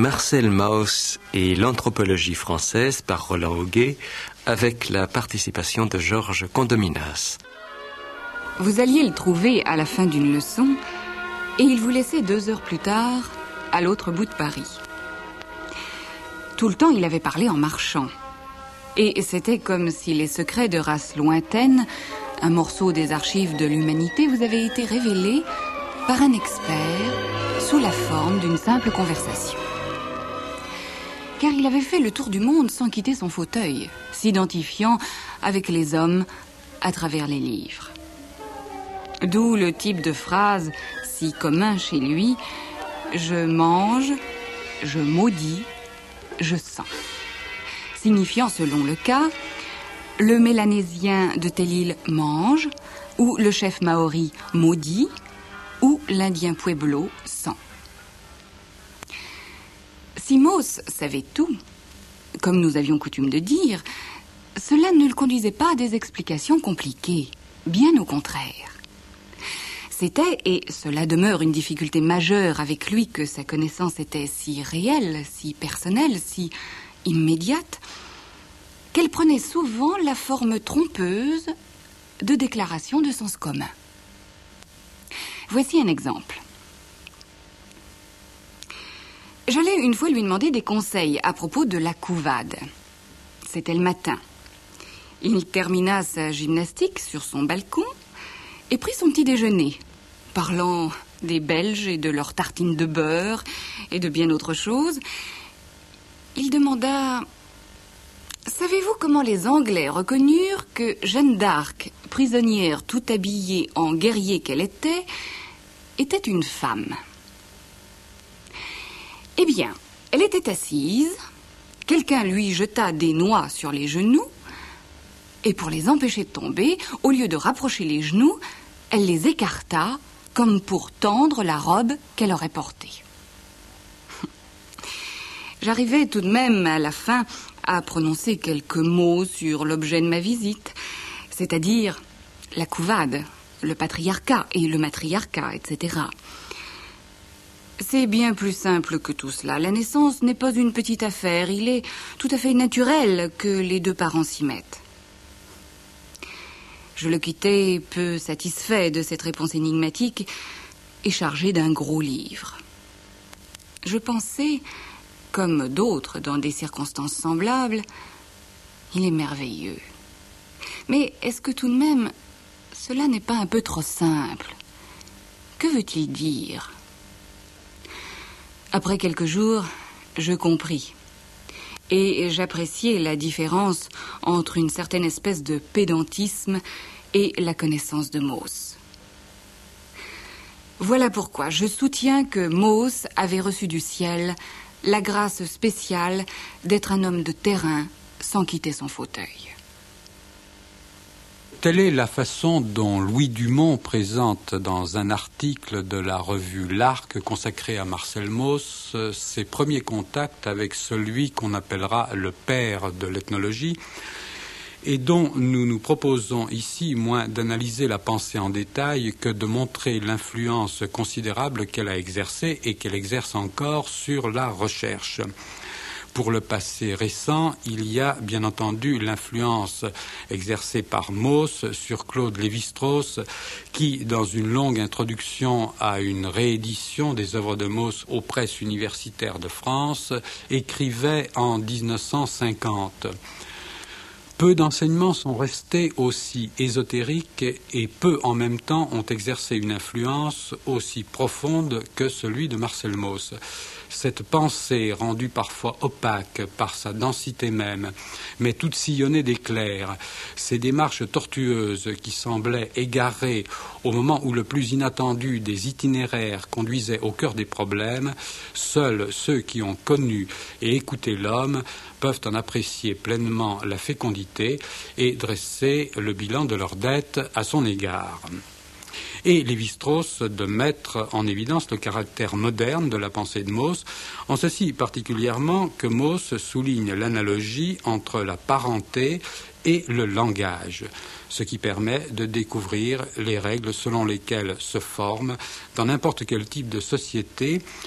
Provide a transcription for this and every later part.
Marcel Mauss et l'anthropologie française par Roland Auguet avec la participation de Georges Condominas. Vous alliez le trouver à la fin d'une leçon et il vous laissait 2 heures plus tard à l'autre bout de Paris. Tout le temps, il avait parlé en marchant. Et c'était comme si les secrets de races lointaines, un morceau des archives de l'humanité, vous avaient été révélés par un expert sous la forme d'une simple conversation. Car il avait fait le tour du monde sans quitter son fauteuil, s'identifiant avec les hommes à travers les livres. D'où le type de phrase si commun chez lui: je mange, je maudis, je sens. Signifiant, selon le cas, le Mélanésien de telle île mange, ou le chef maori maudit, ou l'Indien Pueblo sent. Si Mauss savait tout, comme nous avions coutume de dire, cela ne le conduisait pas à des explications compliquées, bien au contraire. C'était, et cela demeure une difficulté majeure avec lui, que sa connaissance était si réelle, si personnelle, si immédiate, qu'elle prenait souvent la forme trompeuse de déclarations de sens commun. Voici un exemple. J'allais une fois lui demander des conseils à propos de la couvade. C'était le matin. Il termina sa gymnastique sur son balcon et prit son petit déjeuner, parlant des Belges et de leurs tartines de beurre et de bien autre chose. Il demanda: savez-vous comment les Anglais reconnurent que Jeanne d'Arc, prisonnière tout habillée en guerrier qu'elle était une femme? Eh bien, elle était assise, quelqu'un lui jeta des noix sur les genoux, et pour les empêcher de tomber, au lieu de rapprocher les genoux, elle les écarta comme pour tendre la robe qu'elle aurait portée. J'arrivais tout de même à la fin à prononcer quelques mots sur l'objet de ma visite, c'est-à-dire la couvade, le patriarcat et le matriarcat, etc. C'est bien plus simple que tout cela. La naissance n'est pas une petite affaire. Il est tout à fait naturel que les 2 parents s'y mettent. Je le quittai peu satisfait de cette réponse énigmatique et chargé d'un gros livre. Je pensais, comme d'autres dans des circonstances semblables, il est merveilleux. Mais est-ce que tout de même, cela n'est pas un peu trop simple? Que veut-il dire? Après quelques jours, je compris. Et j'appréciais la différence entre une certaine espèce de pédantisme et la connaissance de Mauss. Voilà pourquoi je soutiens que Mauss avait reçu du ciel la grâce spéciale d'être un homme de terrain sans quitter son fauteuil. Telle est la façon dont Louis Dumont présente dans un article de la revue L'Arc consacré à Marcel Mauss ses premiers contacts avec celui qu'on appellera le père de l'ethnologie et dont nous nous proposons ici moins d'analyser la pensée en détail que de montrer l'influence considérable qu'elle a exercée et qu'elle exerce encore sur la recherche. Pour le passé récent, il y a bien entendu l'influence exercée par Mauss sur Claude Lévi-Strauss, qui, dans une longue introduction à une réédition des œuvres de Mauss aux presses universitaires de France, écrivait en 1950 « Peu d'enseignements sont restés aussi ésotériques et peu en même temps ont exercé une influence aussi profonde que celui de Marcel Mauss. Cette pensée, rendue parfois opaque par sa densité même, mais toute sillonnée d'éclairs, ces démarches tortueuses qui semblaient égarées au moment où le plus inattendu des itinéraires conduisait au cœur des problèmes, seuls ceux qui ont connu et écouté l'homme peuvent en apprécier pleinement la fécondité et dresser le bilan de leur dette à son égard. » Et Lévi-Strauss de mettre en évidence le caractère moderne de la pensée de Mauss, en ceci particulièrement que Mauss souligne l'analogie entre la parenté et le langage, ce qui permet de découvrir les règles selon lesquelles se forme, dans n'importe quel type de société,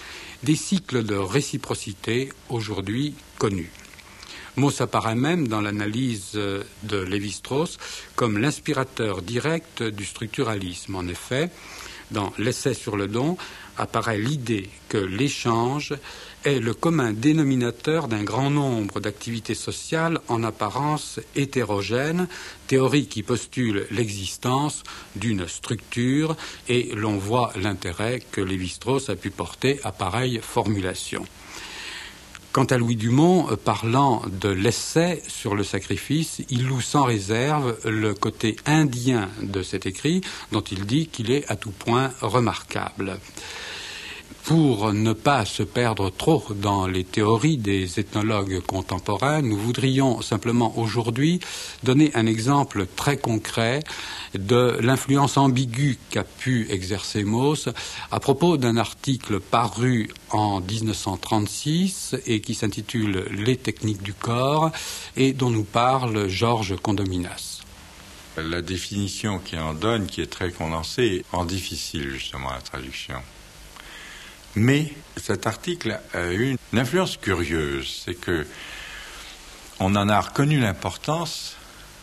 des cycles de réciprocité aujourd'hui connus. Mauss apparaît même dans l'analyse de Lévi-Strauss comme l'inspirateur direct du structuralisme. En effet, dans l'essai sur le don, apparaît l'idée que l'échange est le commun dénominateur d'un grand nombre d'activités sociales en apparence hétérogènes, théorie qui postule l'existence d'une structure, et l'on voit l'intérêt que Lévi-Strauss a pu porter à pareille formulation. Quant à Louis Dumont, parlant de l'essai sur le sacrifice, il loue sans réserve le côté indien de cet écrit, dont il dit qu'il est à tout point remarquable. Pour ne pas se perdre trop dans les théories des ethnologues contemporains, nous voudrions simplement aujourd'hui donner un exemple très concret de l'influence ambiguë qu'a pu exercer Mauss à propos d'un article paru en 1936 et qui s'intitule « Les techniques du corps » et dont nous parle Georges Condominas. La définition qu'il en donne, qui est très condensée, rend difficile justement la traduction. Mais cet article a eu une influence curieuse, c'est que on en a reconnu l'importance,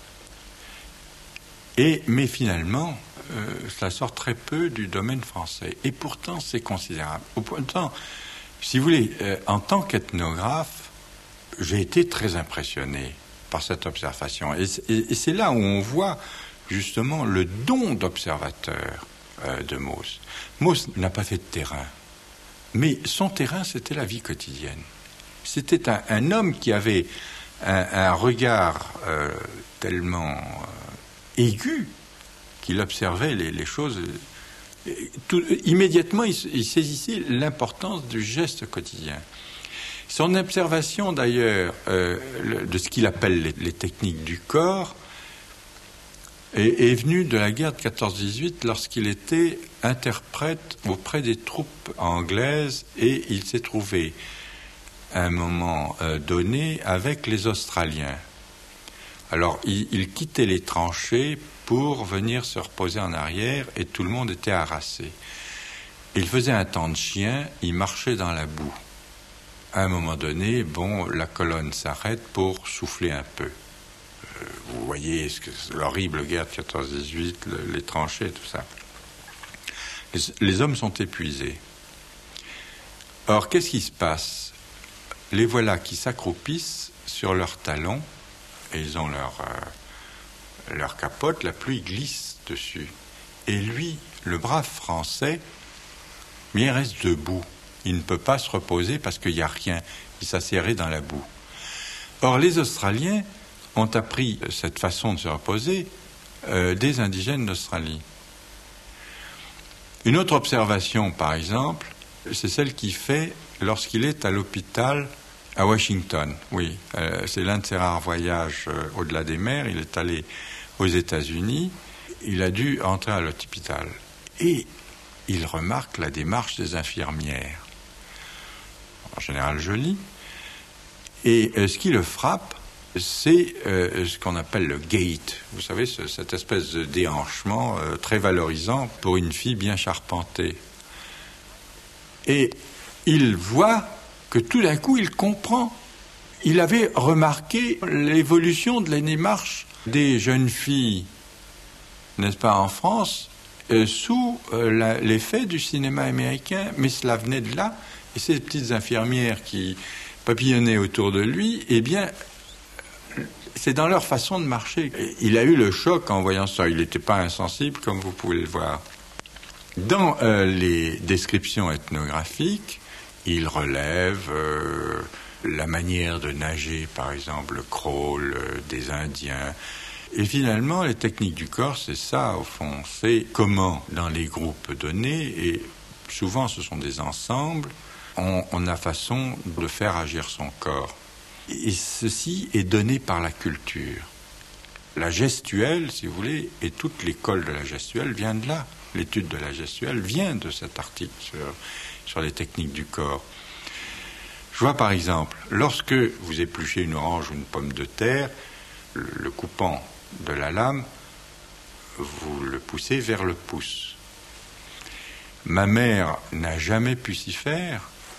mais finalement, cela sort très peu du domaine français. Et pourtant, c'est considérable. Pourtant, si vous voulez, en tant qu'ethnographe, j'ai été très impressionné par cette observation. Et c'est là où on voit justement le don d'observateur de Mauss. Mauss n'a pas fait de terrain. Mais son terrain, c'était la vie quotidienne. C'était un homme qui avait un regard tellement aigu qu'il observait les choses. Immédiatement, il saisissait l'importance du geste quotidien. Son observation, d'ailleurs, de ce qu'il appelle les techniques du corps, est venu de la guerre de 14-18 lorsqu'il était interprète auprès des troupes anglaises et il s'est trouvé à un moment donné avec les Australiens. Alors il quittait les tranchées pour venir se reposer en arrière et tout le monde était harassé. Il faisait un temps de chien, il marchait dans la boue. À un moment donné, la colonne s'arrête pour souffler un peu. Vous voyez l'horrible guerre de 14-18, les tranchées, tout ça. Les hommes sont épuisés. Or, qu'est-ce qui se passe? Les voilà qui s'accroupissent sur leurs talons, et ils ont leur capote, la pluie glisse dessus. Et lui, le brave Français, il reste debout. Il ne peut pas se reposer parce qu'il n'y a rien. Il s'assierait dans la boue. Or, les Australiens ont appris cette façon de se reposer des indigènes d'Australie. Une autre observation, par exemple, c'est celle qu'il fait lorsqu'il est à l'hôpital à Washington. Oui, c'est l'un de ses rares voyages au-delà des mers. Il est allé aux États-Unis. Il a dû entrer à l'hôpital. Et il remarque la démarche des infirmières. En général, jolie. Et ce qui le frappe, c'est ce qu'on appelle le gait. Vous savez, cette espèce de déhanchement très valorisant pour une fille bien charpentée. Et il voit que tout d'un coup, il comprend. Il avait remarqué l'évolution de la démarche des jeunes filles, n'est-ce pas, en France, sous l'effet du cinéma américain, mais cela venait de là. Et ces petites infirmières qui papillonnaient autour de lui, eh bien, c'est dans leur façon de marcher. Il a eu le choc en voyant ça. Il n'était pas insensible, comme vous pouvez le voir. Dans les descriptions ethnographiques, il relève la manière de nager, par exemple, le crawl des Indiens. Et finalement, les techniques du corps, c'est ça, au fond. C'est comment, dans les groupes donnés, et souvent ce sont des ensembles, on a façon de faire agir son corps. Et ceci est donné par la culture. La gestuelle, si vous voulez, et toute l'école de la gestuelle vient de là. L'étude de la gestuelle vient de cet article sur les techniques du corps. Je vois par exemple, lorsque vous épluchez une orange ou une pomme de terre, le coupant de la lame, vous le poussez vers le pouce. Ma mère n'a jamais pu s'y faire,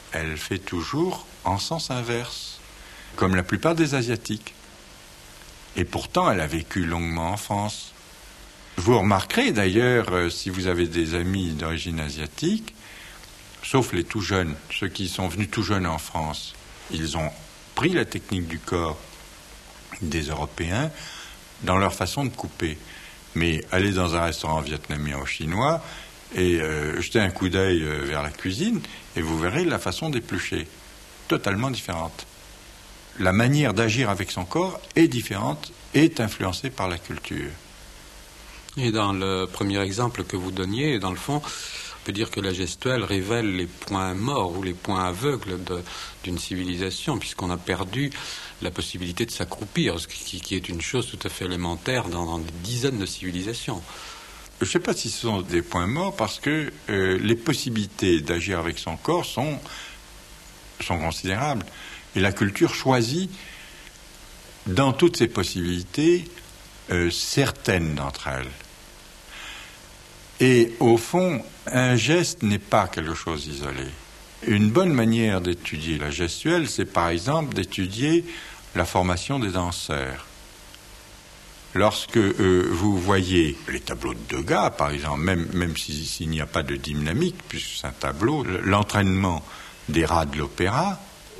elle fait toujours en sens inverse, comme la plupart des Asiatiques. Et pourtant, elle a vécu longuement en France. Vous remarquerez d'ailleurs, si vous avez des amis d'origine asiatique, sauf les tout jeunes, ceux qui sont venus tout jeunes en France, ils ont pris la technique du corps des Européens dans leur façon de couper. Mais allez dans un restaurant vietnamien ou chinois et jetez un coup d'œil vers la cuisine et vous verrez la façon d'éplucher, totalement différente. La manière d'agir avec son corps est différente, est influencée par la culture. Et dans le premier exemple que vous donniez, dans le fond, on peut dire que la gestuelle révèle les points morts ou les points aveugles d'une civilisation, puisqu'on a perdu la possibilité de s'accroupir, ce qui est une chose tout à fait élémentaire dans des dizaines de civilisations. Je ne sais pas si ce sont des points morts, parce que les possibilités d'agir avec son corps sont considérables. Et la culture choisit, dans toutes ces possibilités, certaines d'entre elles. Et au fond, un geste n'est pas quelque chose d'isolé. Une bonne manière d'étudier la gestuelle, c'est par exemple d'étudier la formation des danseurs. Lorsque vous voyez les tableaux de Degas, par exemple, même s'il n'y a pas de dynamique, puisque c'est un tableau, l'entraînement des rats de l'opéra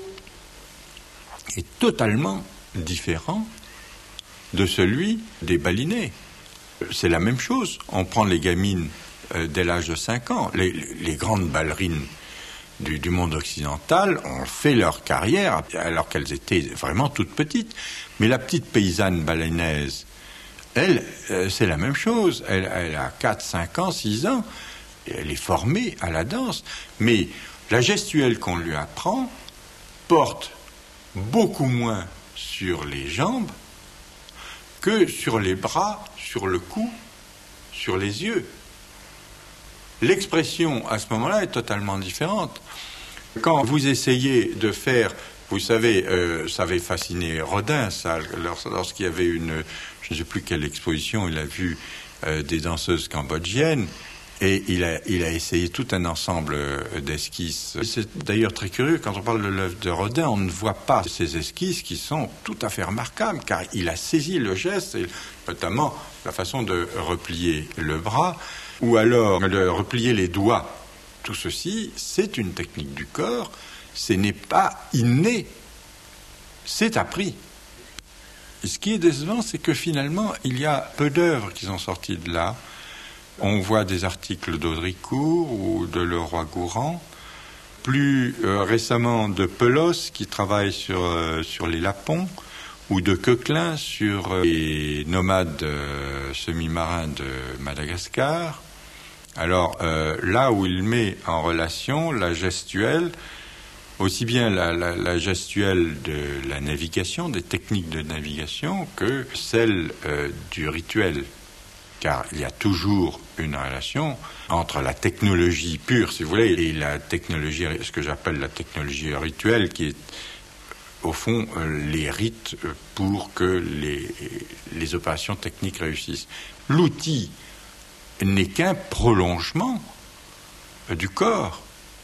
est totalement différent de celui des balinés. C'est la même chose. On prend les gamines dès l'âge de 5 ans. Les grandes ballerines du monde occidental ont fait leur carrière alors qu'elles étaient vraiment toutes petites. Mais la petite paysanne balanaise, elle, c'est la même chose. Elle a 4, 5 ans, 6 ans. Et elle est formée à la danse. Mais la gestuelle qu'on lui apprend porte beaucoup moins sur les jambes que sur les bras, sur le cou, sur les yeux. L'expression, à ce moment-là, est totalement différente. Quand vous essayez de faire, vous savez, ça avait fasciné Rodin, ça, lorsqu'il y avait je ne sais plus quelle exposition, il a vu des danseuses cambodgiennes, et il a essayé tout un ensemble d'esquisses. C'est d'ailleurs très curieux, quand on parle de l'œuvre de Rodin, on ne voit pas ces esquisses qui sont tout à fait remarquables, car il a saisi le geste, et notamment la façon de replier le bras, ou alors de replier les doigts. Tout ceci, c'est une technique du corps, ce n'est pas inné, c'est appris. Et ce qui est décevant, c'est que finalement, il y a peu d'œuvres qui sont sorties de là. On voit des articles d'Audricourt ou de Leroy-Gourhan, plus récemment de Pelos qui travaille sur les lapons, ou de Coquelin sur les nomades semi-marins de Madagascar. Alors là où il met en relation la gestuelle, aussi bien la gestuelle de la navigation, des techniques de navigation, que celle du rituel. Car il y a toujours une relation entre la technologie pure, si vous voulez, et la technologie, ce que j'appelle la technologie rituelle, qui est au fond les rites pour que les opérations techniques réussissent. L'outil n'est qu'un prolongement du corps.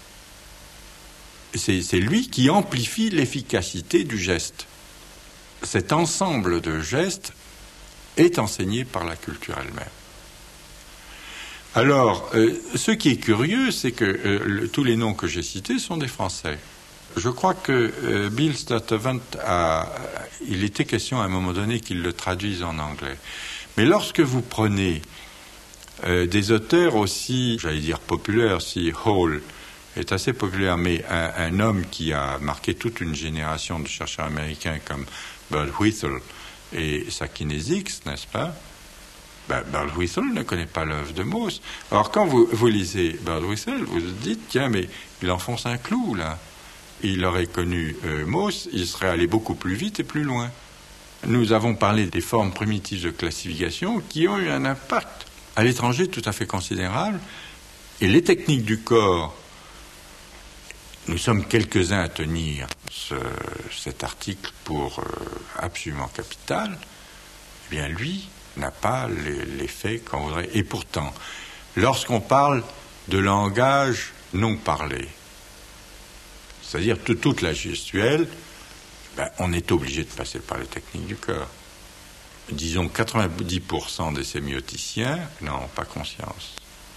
C'est lui qui amplifie l'efficacité du geste. Cet ensemble de gestes est enseigné par la culture elle-même. Alors, ce qui est curieux, c'est que tous les noms que j'ai cités sont des Français. Je crois que Bill Sturtevant il était question à un moment donné qu'il le traduise en anglais. Mais lorsque vous prenez des auteurs aussi, j'allais dire populaires, si Hall est assez populaire, mais un homme qui a marqué toute une génération de chercheurs américains comme Burt Whittle et sa Kinesics, n'est-ce pas? Burt Whittle ne connaît pas l'œuvre de Mauss. Alors quand vous lisez Burt Whittle, vous vous dites, tiens, mais il enfonce un clou, là. Il aurait connu Mauss, il serait allé beaucoup plus vite et plus loin. Nous avons parlé des formes primitives de classification qui ont eu un impact à l'étranger tout à fait considérable. Et les techniques du corps, nous sommes quelques-uns à tenir cet article pour absolument capital. Eh bien, lui n'a pas l'effet qu'on voudrait. Et pourtant, lorsqu'on parle de langage non parlé, C'est-à-dire toute la gestuelle, on est obligé de passer par les techniques du corps. Disons 90% des sémioticiens n'en ont pas conscience.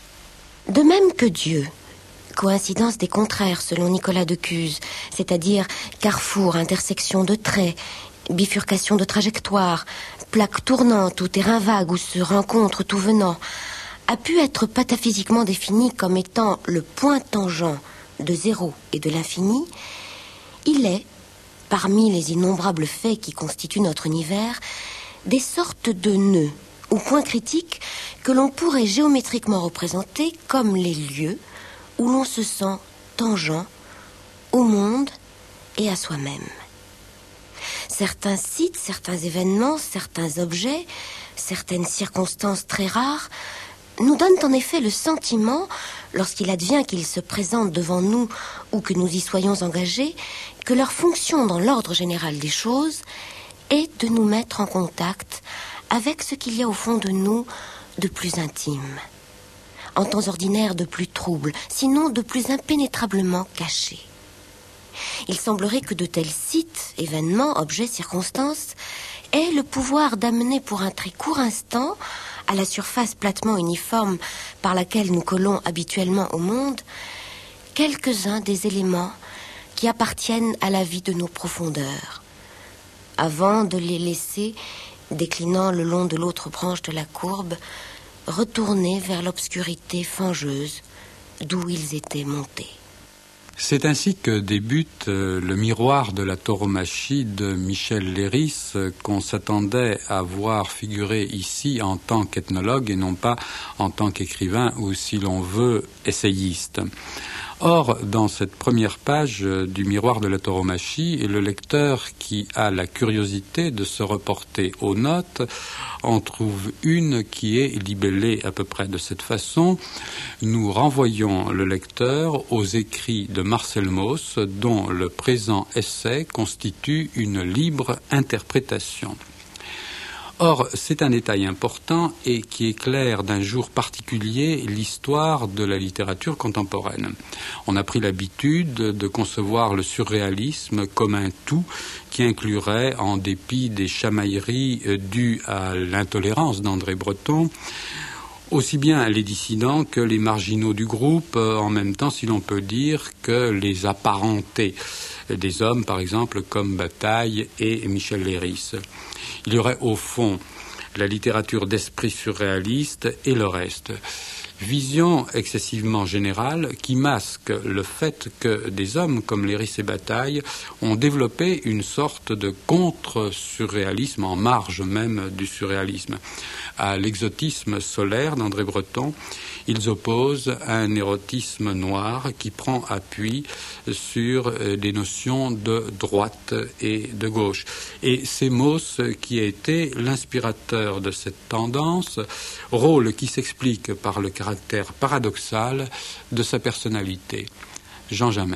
De même que Dieu, coïncidence des contraires selon Nicolas de Cuse, c'est-à-dire carrefour, intersection de traits, bifurcation de trajectoire, plaque tournante ou terrain vague où se rencontrent tout venant, a pu être pataphysiquement défini comme étant le point tangent de zéro et de l'infini, il est, parmi les innombrables faits qui constituent notre univers, des sortes de nœuds ou points critiques que l'on pourrait géométriquement représenter comme les lieux où l'on se sent tangent au monde et à soi-même. Certains sites, certains événements, certains objets, certaines circonstances très rares nous donnent en effet le sentiment, lorsqu'il advient qu'ils se présentent devant nous ou que nous y soyons engagés, que leur fonction dans l'ordre général des choses est de nous mettre en contact avec ce qu'il y a au fond de nous de plus intime, en temps ordinaire de plus trouble, sinon de plus impénétrablement caché. Il semblerait que de tels sites, événements, objets, circonstances aient le pouvoir d'amener pour un très court instant, à la surface platement uniforme par laquelle nous collons habituellement au monde, quelques-uns des éléments qui appartiennent à la vie de nos profondeurs, avant de les laisser, déclinant le long de l'autre branche de la courbe, retourner vers l'obscurité fangeuse d'où ils étaient montés. C'est ainsi que débute le miroir de la tauromachie de Michel Leiris, qu'on s'attendait à voir figurer ici en tant qu'ethnologue et non pas en tant qu'écrivain ou, si l'on veut, essayiste. Or, dans cette première page du miroir de la tauromachie, le lecteur qui a la curiosité de se reporter aux notes en trouve une qui est libellée à peu près de cette façon. Nous renvoyons le lecteur aux écrits de Marcel Mauss, dont le présent essai constitue une libre interprétation. Or, c'est un détail important et qui éclaire d'un jour particulier l'histoire de la littérature contemporaine. On a pris l'habitude de concevoir le surréalisme comme un tout qui inclurait, en dépit des chamailleries dues à l'intolérance d'André Breton, aussi bien les dissidents que les marginaux du groupe, en même temps, si l'on peut dire, que les apparentés des hommes, par exemple, comme Bataille et Michel Leiris. Il y aurait au fond la littérature d'esprit surréaliste et le reste. Vision excessivement générale qui masque le fait que des hommes comme Leiris et Bataille ont développé une sorte de contre-surréalisme en marge même du surréalisme. À l'exotisme solaire d'André Breton, ils opposent un érotisme noir qui prend appui sur des notions de droite et de gauche. Et c'est Mauss qui a été l'inspirateur de cette tendance, rôle qui s'explique par le caractère paradoxal de sa personnalité. Jean Jamin.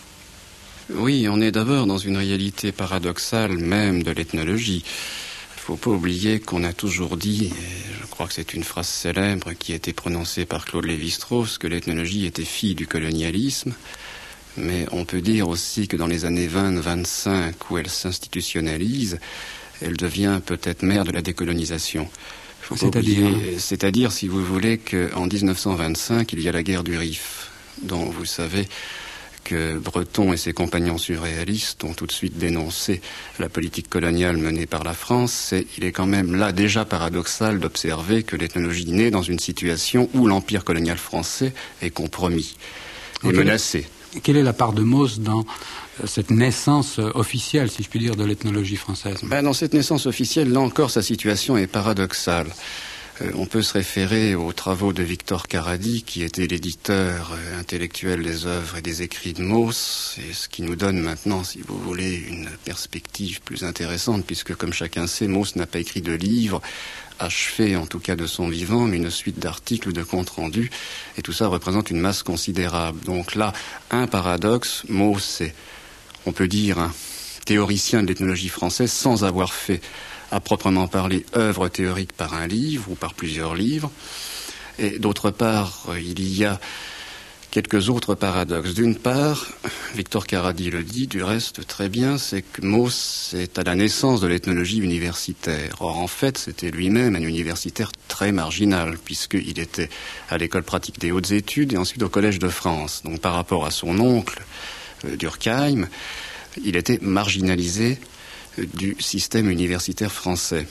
Oui, on est d'abord dans une réalité paradoxale même de l'ethnologie. Il ne faut pas oublier qu'on a toujours dit, et je crois que c'est une phrase célèbre qui a été prononcée par Claude Lévi-Strauss, que l'ethnologie était fille du colonialisme, mais on peut dire aussi que dans les années 20-25, où elle s'institutionnalise, elle devient peut-être mère de la décolonisation. C'est-à-dire, si vous voulez, qu'en 1925, il y a la guerre du Rif, dont vous savez que Breton et ses compagnons surréalistes ont tout de suite dénoncé la politique coloniale menée par la France. Il est quand même là déjà paradoxal d'observer que l'ethnologie naît dans une situation où l'empire colonial français est compromis et menacé. Quelle est la part de Mauss dans cette naissance officielle, si je puis dire, de l'ethnologie française ? Dans cette naissance officielle, là encore, sa situation est paradoxale. On peut se référer aux travaux de Victor Caradi, qui était l'éditeur intellectuel des œuvres et des écrits de Mauss, et ce qui nous donne maintenant, si vous voulez, une perspective plus intéressante, puisque, comme chacun sait, Mauss n'a pas écrit de livre, achevé en tout cas de son vivant, mais une suite d'articles ou de comptes rendus, et tout ça représente une masse considérable. Donc là, un paradoxe, Mauss est, on peut dire, un théoricien de l'ethnologie française sans avoir fait à proprement parler œuvre théorique par un livre ou par plusieurs livres. Et d'autre part, il y a quelques autres paradoxes. D'une part, Victor Caradi le dit du reste très bien, c'est que Mauss est à la naissance de l'ethnologie universitaire. Or, en fait, c'était lui-même un universitaire très marginal, puisqu'il était à l'école pratique des hautes études et ensuite au Collège de France. Donc, par rapport à son oncle, Durkheim, il était marginalisé du système universitaire français.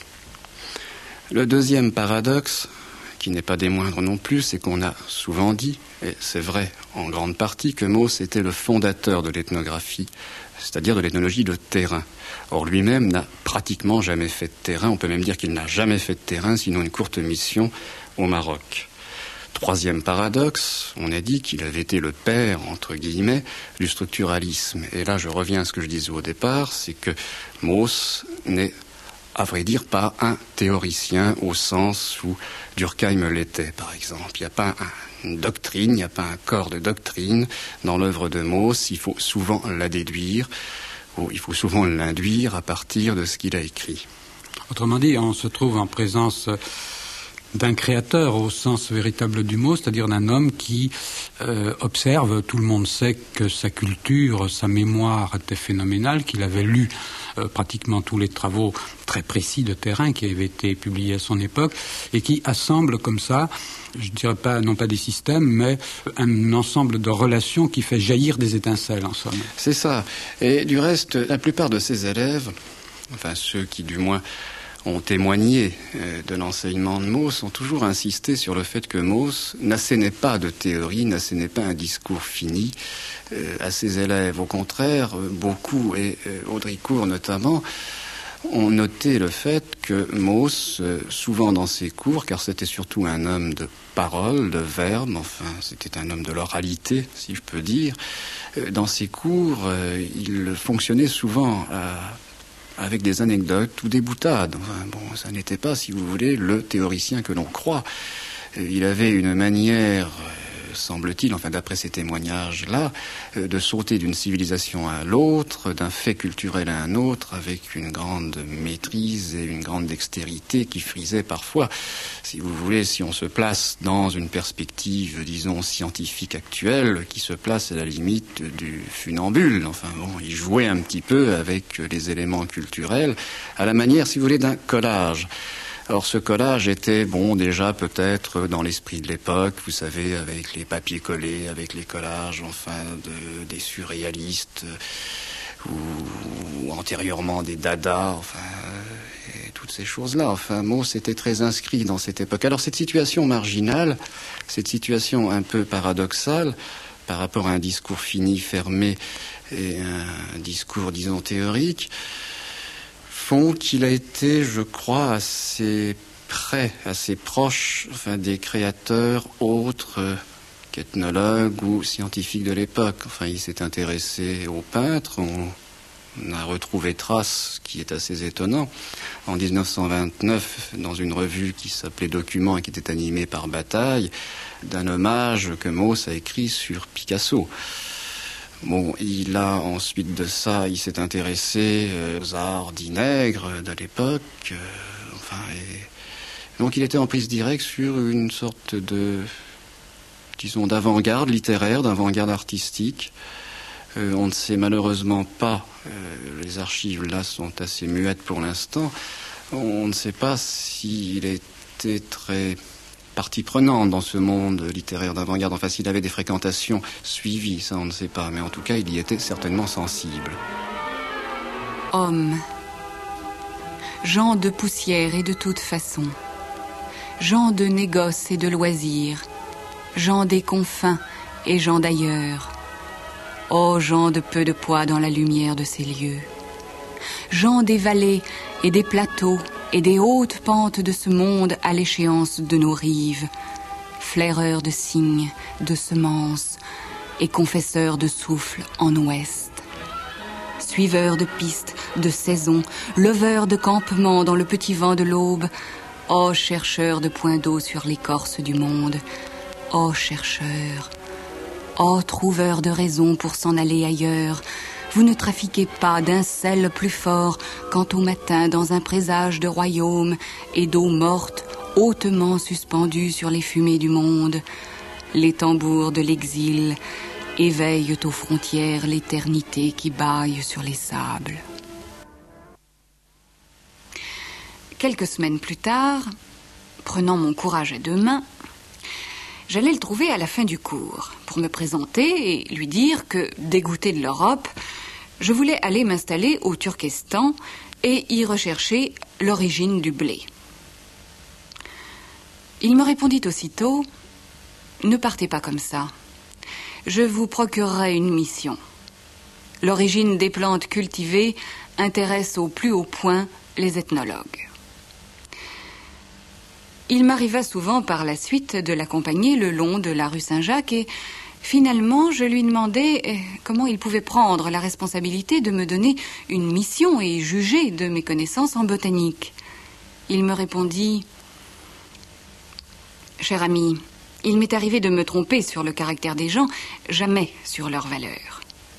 Le deuxième paradoxe, qui n'est pas des moindres non plus, c'est qu'on a souvent dit, et c'est vrai en grande partie, que Mauss était le fondateur de l'ethnographie, c'est-à-dire de l'ethnologie de terrain. Or, lui-même n'a pratiquement jamais fait de terrain, on peut même dire qu'il n'a jamais fait de terrain, sinon une courte mission au Maroc. Troisième paradoxe, on a dit qu'il avait été le père, entre guillemets, du structuralisme. Et là, je reviens à ce que je disais au départ, c'est que Mauss n'est, à vrai dire, pas un théoricien au sens où Durkheim l'était, par exemple. Il n'y a pas une doctrine, il n'y a pas un corps de doctrine dans l'œuvre de Mauss. Il faut souvent la déduire, ou il faut souvent l'induire à partir de ce qu'il a écrit. Autrement dit, on se trouve en présence d'un créateur au sens véritable du mot, c'est-à-dire d'un homme qui observe. Tout le monde sait que sa culture, sa mémoire était phénoménale, qu'il avait lu pratiquement tous les travaux très précis de terrain qui avaient été publiés à son époque et qui assemble comme ça, je dirais pas, non pas des systèmes, mais un ensemble de relations qui fait jaillir des étincelles, en somme. C'est ça. Et du reste, la plupart de ses élèves, enfin ceux qui du moins ont témoigné de l'enseignement de Mauss, ont toujours insisté sur le fait que Mauss n'assénait pas de théorie, n'assénait pas un discours fini à ses élèves. Au contraire, beaucoup, et Audricourt notamment, ont noté le fait que Mauss, souvent dans ses cours, car c'était surtout un homme de parole, de verbe, enfin c'était un homme de l'oralité, si je peux dire, dans ses cours, il fonctionnait souvent avec des anecdotes ou des boutades. Enfin, bon, ça n'était pas, si vous voulez, le théoricien que l'on croit. Il avait une manière, semble-t-il, enfin d'après ces témoignages-là, de sauter d'une civilisation à l'autre, d'un fait culturel à un autre, avec une grande maîtrise et une grande dextérité qui frisait parfois, si vous voulez, si on se place dans une perspective, disons, scientifique actuelle, qui se place à la limite du funambule. Enfin bon, il jouait un petit peu avec les éléments culturels, à la manière, si vous voulez, d'un collage. Alors ce collage était, bon, déjà peut-être dans l'esprit de l'époque, vous savez, avec les papiers collés, avec les collages, enfin, des surréalistes, ou antérieurement des dadas, enfin, et toutes ces choses-là. Enfin, Mauss était très inscrit dans cette époque. Alors cette situation marginale, cette situation un peu paradoxale, par rapport à un discours fini, fermé, et un discours, disons, théorique, font qu'il a été, je crois, assez près, assez proche, enfin, des créateurs autres qu'ethnologues ou scientifiques de l'époque. Enfin, il s'est intéressé aux peintres. On a retrouvé trace, qui est assez étonnant, en 1929, dans une revue qui s'appelait Documents et qui était animée par Bataille, d'un hommage que Mauss a écrit sur Picasso. Bon, il a ensuite de ça, il s'est intéressé aux arts dits nègres de l'époque. Donc il était en prise directe sur une sorte de, disons, d'avant-garde littéraire, d'avant-garde artistique. On ne sait malheureusement pas, les archives là sont assez muettes pour l'instant, on ne sait pas s'il était très partie prenante dans ce monde littéraire d'avant-garde. Enfin, s'il avait des fréquentations suivies, ça on ne sait pas, mais en tout cas, il y était certainement sensible. Hommes, gens de poussière et de toute façon, gens de négoce et de loisirs, gens des confins et gens d'ailleurs, ô gens de peu de poids dans la lumière de ces lieux, gens des vallées et des plateaux, et des hautes pentes de ce monde à l'échéance de nos rives, flaireurs de signes, de semences, et confesseurs de souffle en ouest. Suiveurs de pistes, de saisons, leveurs de campements dans le petit vent de l'aube, ô chercheurs de points d'eau sur l'écorce du monde, ô chercheurs, ô trouveurs de raisons pour s'en aller ailleurs, vous ne trafiquez pas d'un sel plus fort quant au matin dans un présage de royaume et d'eau morte hautement suspendue sur les fumées du monde. Les tambours de l'exil éveillent aux frontières l'éternité qui bâille sur les sables. Quelques semaines plus tard, prenant mon courage à deux mains, j'allais le trouver à la fin du cours pour me présenter et lui dire que, dégoûté de l'Europe, je voulais aller m'installer au Turkestan et y rechercher l'origine du blé. Il me répondit aussitôt « Ne partez pas comme ça. Je vous procurerai une mission. L'origine des plantes cultivées intéresse au plus haut point les ethnologues. » Il m'arriva souvent par la suite de l'accompagner le long de la rue Saint-Jacques et finalement je lui demandai comment il pouvait prendre la responsabilité de me donner une mission et juger de mes connaissances en botanique. Il me répondit « Cher ami, il m'est arrivé de me tromper sur le caractère des gens, jamais sur leur valeur. »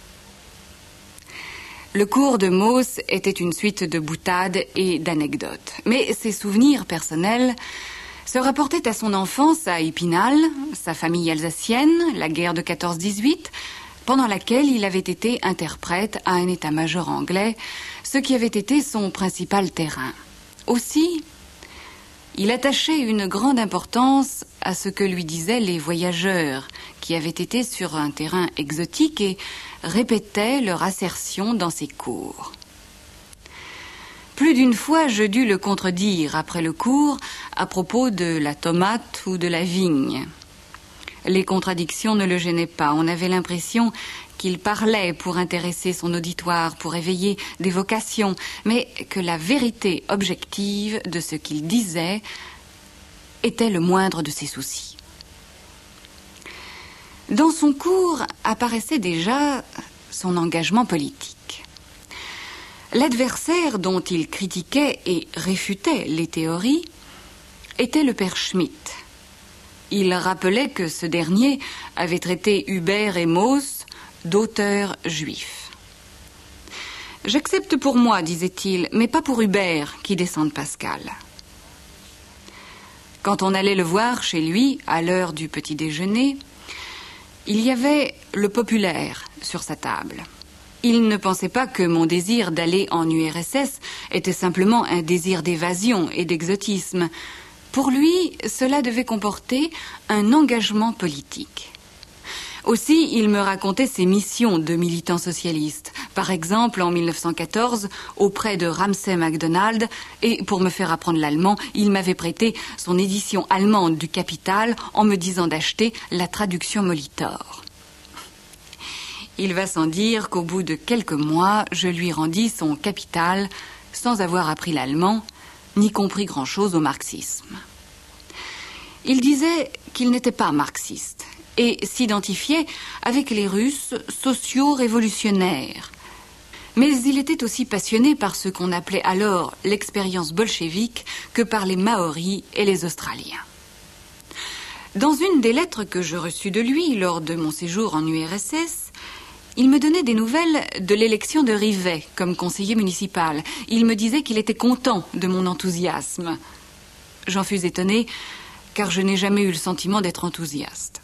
Le cours de Mauss était une suite de boutades et d'anecdotes, mais ses souvenirs personnels se rapportaient à son enfance à Épinal, sa famille alsacienne, la guerre de 14-18, pendant laquelle il avait été interprète à un état-major anglais, ce qui avait été son principal terrain. Aussi, il attachait une grande importance à ce que lui disaient les voyageurs qui avaient été sur un terrain exotique et répétaient leur assertion dans ses cours. Plus d'une fois, je dus le contredire après le cours à propos de la tomate ou de la vigne. Les contradictions ne le gênaient pas. On avait l'impression qu'il parlait pour intéresser son auditoire, pour éveiller des vocations, mais que la vérité objective de ce qu'il disait était le moindre de ses soucis. Dans son cours apparaissait déjà son engagement politique. L'adversaire dont il critiquait et réfutait les théories était le père Schmitt. Il rappelait que ce dernier avait traité Huber et Mauss d'auteurs juifs. « J'accepte pour moi, disait-il, mais pas pour Huber, qui descend de Pascal. » Quand on allait le voir chez lui, à l'heure du petit déjeuner, il y avait le populaire sur sa table. Il ne pensait pas que mon désir d'aller en URSS était simplement un désir d'évasion et d'exotisme. Pour lui, cela devait comporter un engagement politique. Aussi, il me racontait ses missions de militant socialiste. Par exemple, en 1914, auprès de Ramsay MacDonald, et pour me faire apprendre l'allemand, il m'avait prêté son édition allemande du Capital en me disant d'acheter la traduction Molitor. Il va sans dire qu'au bout de quelques mois, je lui rendis son Capital sans avoir appris l'allemand, ni compris grand-chose au marxisme. Il disait qu'il n'était pas marxiste et s'identifiait avec les Russes socio-révolutionnaires. Mais il était aussi passionné par ce qu'on appelait alors l'expérience bolchevique que par les Maoris et les Australiens. Dans une des lettres que je reçus de lui lors de mon séjour en URSS, il me donnait des nouvelles de l'élection de Rivet comme conseiller municipal. Il me disait qu'il était content de mon enthousiasme. J'en fus étonnée, car je n'ai jamais eu le sentiment d'être enthousiaste.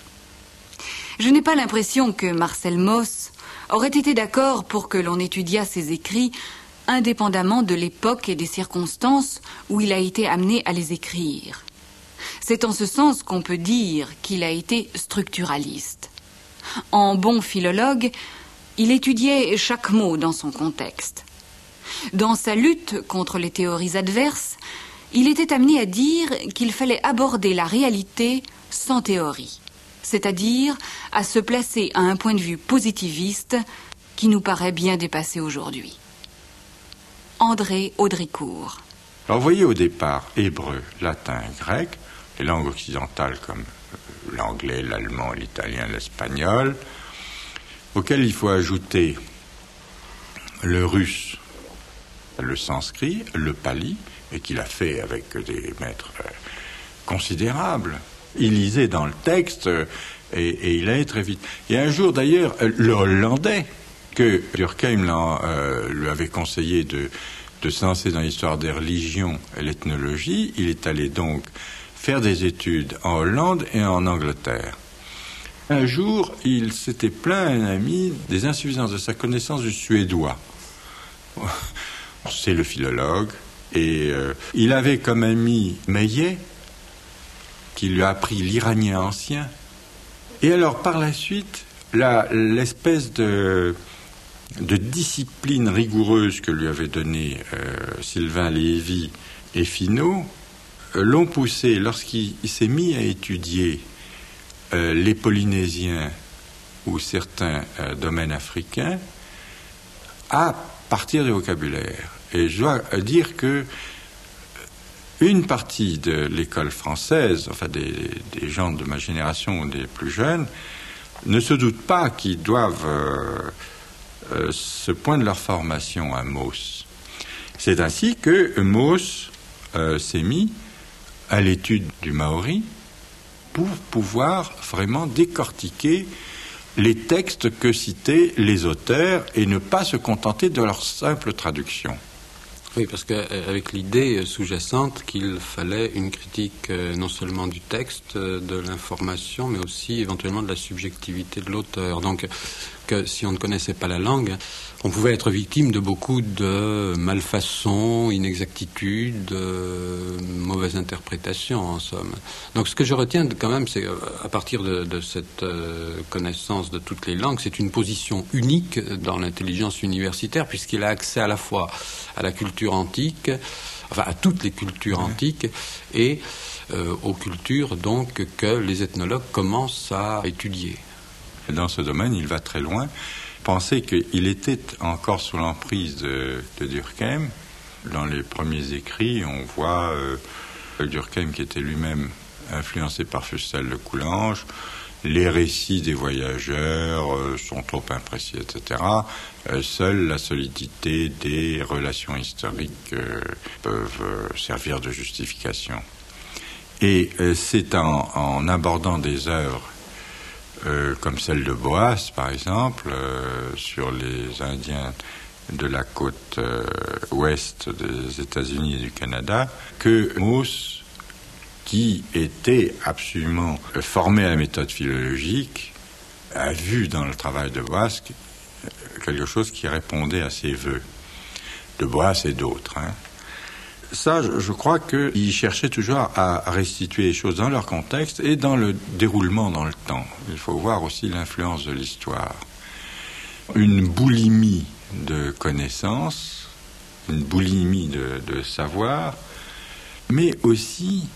Je n'ai pas l'impression que Marcel Mauss aurait été d'accord pour que l'on étudiât ses écrits indépendamment de l'époque et des circonstances où il a été amené à les écrire. C'est en ce sens qu'on peut dire qu'il a été structuraliste. En bon philologue, il étudiait chaque mot dans son contexte. Dans sa lutte contre les théories adverses, il était amené à dire qu'il fallait aborder la réalité sans théorie, c'est-à-dire à se placer à un point de vue positiviste qui nous paraît bien dépassé aujourd'hui. André Audricourt. Alors, vous voyez au départ, hébreu, latin, grec, les langues occidentales comme l'anglais, l'allemand, l'italien, l'espagnol, auxquels il faut ajouter le russe, le sanskrit, le pali, et qu'il a fait avec des maîtres considérables. Il lisait dans le texte et il allait très vite. Et un jour d'ailleurs, le hollandais, que Durkheim lui avait conseillé de se lancer dans l'histoire des religions et l'ethnologie, il est allé donc faire des études en Hollande et en Angleterre. Un jour, il s'était plaint, un ami, des insuffisances de sa connaissance du suédois. C'est le philologue. Et il avait comme ami Meillet, qui lui a appris l'iranien ancien. Et alors, par la suite, l'espèce de discipline rigoureuse que lui avaient donnée Sylvain Lévy et Finot l'ont poussé, lorsqu'il s'est mis à étudier les Polynésiens ou certains domaines africains, à partir du vocabulaire. Et je dois dire que une partie de l'école française, enfin des gens de ma génération ou des plus jeunes, ne se doutent pas qu'ils doivent ce point de leur formation à Mauss. C'est ainsi que Mauss s'est mis à l'étude du maori pour pouvoir vraiment décortiquer les textes que citaient les auteurs et ne pas se contenter de leur simple traduction. Oui, parce qu'avec l'idée sous-jacente qu'il fallait une critique non seulement du texte, de l'information, mais aussi éventuellement de la subjectivité de l'auteur. Donc, que si on ne connaissait pas la langue, on pouvait être victime de beaucoup de malfaçons, inexactitudes, mauvaises interprétations, en somme. Donc, ce que je retiens quand même, c'est à partir de cette connaissance de toutes les langues, c'est une position unique dans l'intelligence universitaire, puisqu'il a accès à la fois à la culture antique, enfin à toutes les cultures antiques, et aux cultures donc que les ethnologues commencent à étudier. Dans ce domaine, il va très loin. Pensez qu'il était encore sous l'emprise de Durkheim. Dans les premiers écrits, on voit Durkheim qui était lui-même influencé par Fustel de Coulanges. Les récits des voyageurs sont trop imprécis, etc. Seule la solidité des relations historiques peuvent servir de justification. Et c'est en abordant des œuvres comme celle de Boas, par exemple, sur les Indiens de la côte ouest des États-Unis et du Canada, que Mauss, qui était absolument formé à la méthode philologique, a vu dans le travail de Boas quelque chose qui répondait à ses vœux, de Boas et d'autres. Ça, je crois qu'ils cherchaient toujours à restituer les choses dans leur contexte et dans le déroulement dans le temps. Il faut voir aussi l'influence de l'histoire. Une boulimie de connaissances, une boulimie de savoir, mais aussi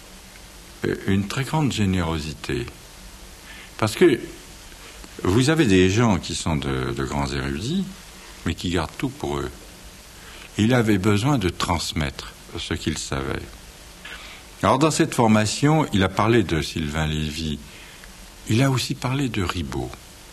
une très grande générosité. Parce que vous avez des gens qui sont de grands érudits, mais qui gardent tout pour eux. Il avait besoin de transmettre ce qu'il savait. Alors dans cette formation, il a parlé de Sylvain Lévy, il a aussi parlé de Ribot.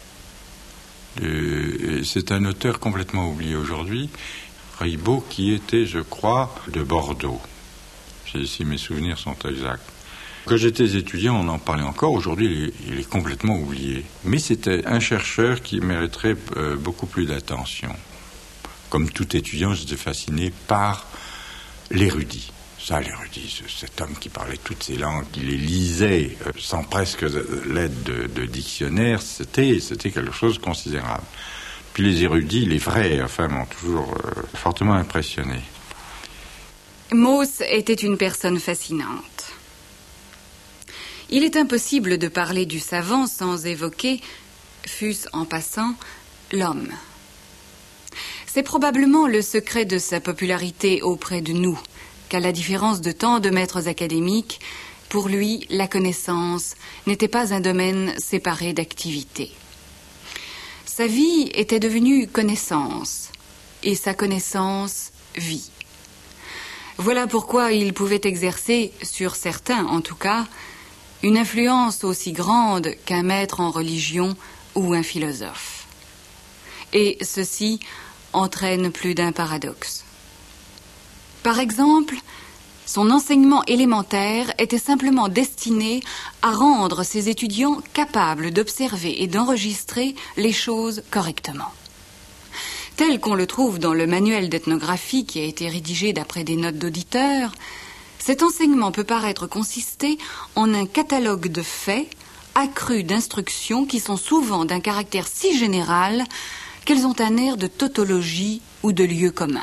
C'est un auteur complètement oublié aujourd'hui, Ribot, qui était, je crois, de Bordeaux, si mes souvenirs sont exacts. Quand j'étais étudiant, on en parlait encore. Aujourd'hui, il est complètement oublié. Mais c'était un chercheur qui mériterait beaucoup plus d'attention. Comme tout étudiant, j'étais fasciné par l'érudit. Ça, l'érudit, cet homme qui parlait toutes ces langues, qui les lisait sans presque l'aide de dictionnaire, c'était quelque chose de considérable. Puis les érudits, les vrais, m'ont toujours fortement impressionné. Mauss était une personne fascinante. Il est impossible de parler du savant sans évoquer, fût-ce en passant, l'homme. C'est probablement le secret de sa popularité auprès de nous, qu'à la différence de tant de maîtres académiques, pour lui, la connaissance n'était pas un domaine séparé d'activité. Sa vie était devenue connaissance, et sa connaissance, vie. Voilà pourquoi il pouvait exercer, sur certains en tout cas, une influence aussi grande qu'un maître en religion ou un philosophe. Et ceci entraîne plus d'un paradoxe. Par exemple, son enseignement élémentaire était simplement destiné à rendre ses étudiants capables d'observer et d'enregistrer les choses correctement. Tel qu'on le trouve dans le manuel d'ethnographie qui a été rédigé d'après des notes d'auditeurs, cet enseignement peut paraître consister en un catalogue de faits accrues d'instructions qui sont souvent d'un caractère si général qu'elles ont un air de tautologie ou de lieu commun.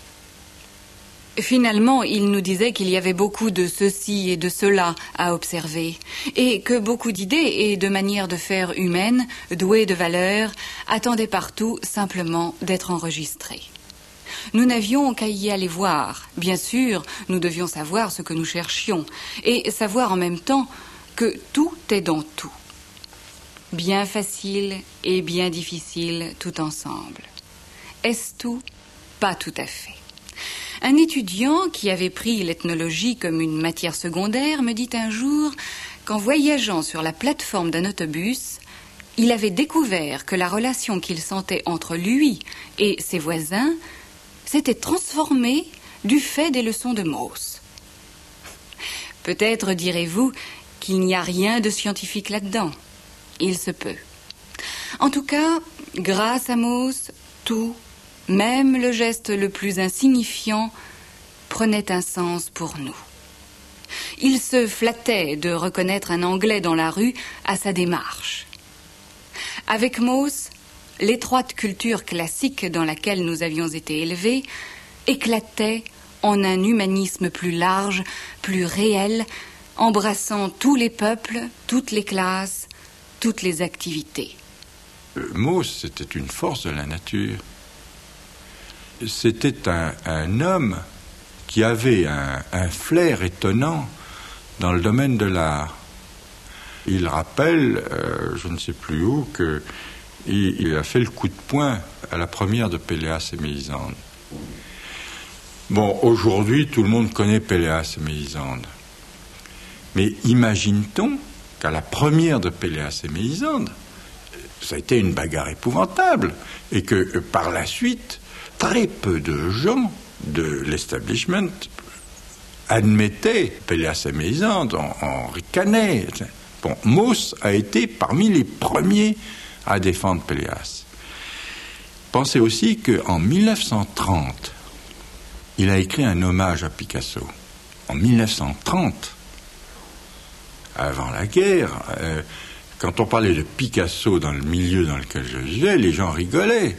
Finalement, il nous disait qu'il y avait beaucoup de ceci et de cela à observer, et que beaucoup d'idées et de manières de faire humaines, douées de valeur, attendaient partout simplement d'être enregistrées. Nous n'avions qu'à y aller voir. Bien sûr, nous devions savoir ce que nous cherchions, et savoir en même temps que tout est dans tout. Bien facile et bien difficile tout ensemble. Est-ce tout? Pas tout à fait. Un étudiant qui avait pris l'ethnologie comme une matière secondaire me dit un jour qu'en voyageant sur la plateforme d'un autobus, il avait découvert que la relation qu'il sentait entre lui et ses voisins s'était transformée du fait des leçons de Mauss. Peut-être direz-vous qu'il n'y a rien de scientifique là-dedans. Il se peut. En tout cas, grâce à Mauss, tout, même le geste le plus insignifiant, prenait un sens pour nous. Il se flattait de reconnaître un Anglais dans la rue à sa démarche. Avec Mauss, l'étroite culture classique dans laquelle nous avions été élevés éclatait en un humanisme plus large, plus réel, embrassant tous les peuples, toutes les classes, toutes les activités. Mauss, c'était une force de la nature. C'était un homme qui avait un flair étonnant dans le domaine de l'art. Il rappelle, je ne sais plus où, qu'il a fait le coup de poing à la première de Péléas et Mélisande. Bon, aujourd'hui, tout le monde connaît Péléas et Mélisande. Mais imagine-t-on qu'à la première de Péléas et Mélisande, ça a été une bagarre épouvantable, et que par la suite, très peu de gens de l'establishment admettaient Péléas et Mélisande, en ricanait. Bon, Mauss a été parmi les premiers à défendre Péléas. Pensez aussi qu'en 1930, il a écrit un hommage à Picasso. En 1930, avant la guerre, quand on parlait de Picasso dans le milieu dans lequel je vivais, les gens rigolaient.